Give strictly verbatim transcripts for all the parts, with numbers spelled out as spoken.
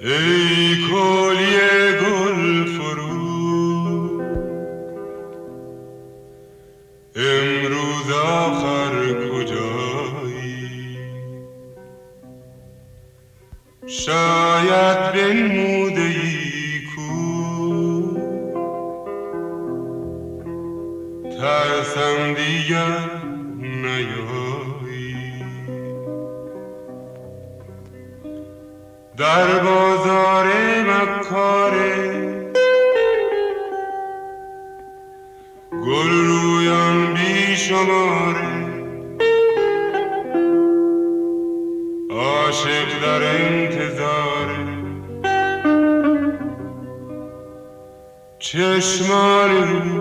ای کلیه گل فرو، امروز آخر کجایی؟ شاید بنموده ای کو، ترسم دیگر نیایی. در بازار مکاره گل رویان بی شماره، عاشق در انتظاره، چشمان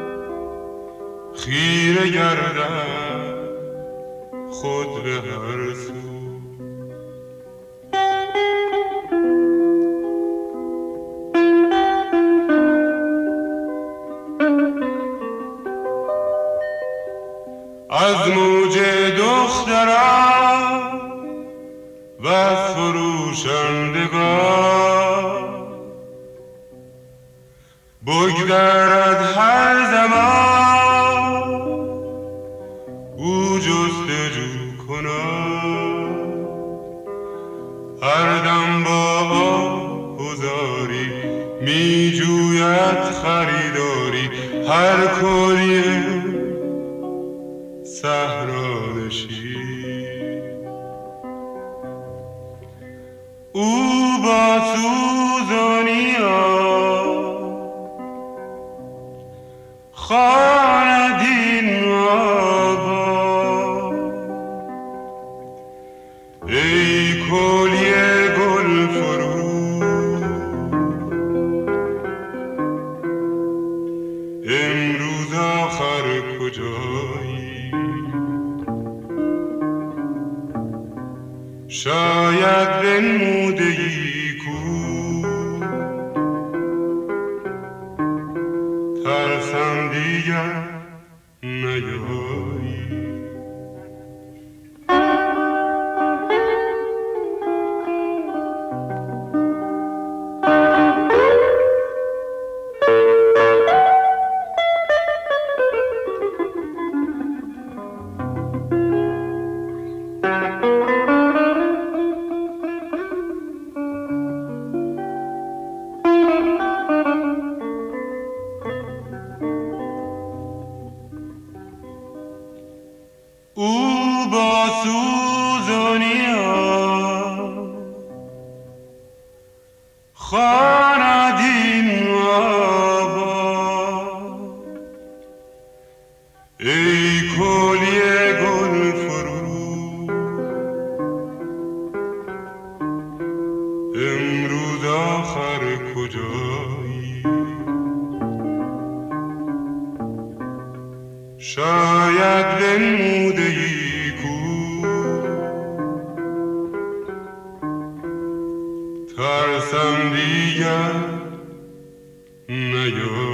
خیره گردد خود به هر سو. از موج دختران و از فروشندگان بگذرد هر زمان او جستجو کند، هر دم با آهوزاری می جوید خریداری، هر کلیه صحرانشین او با سوزنیا خواند این آوا. ای کلیه گل فرو، امروز آخر کجایی؟ شاید بنموده ای کو، ترسم دیگر نیایی. او با سوزنیا خواند این آوا. ای کلیه گل فرو، امروز آخر کجایی؟ شاید بنموده ای کو، ترسم دیگر نیایی.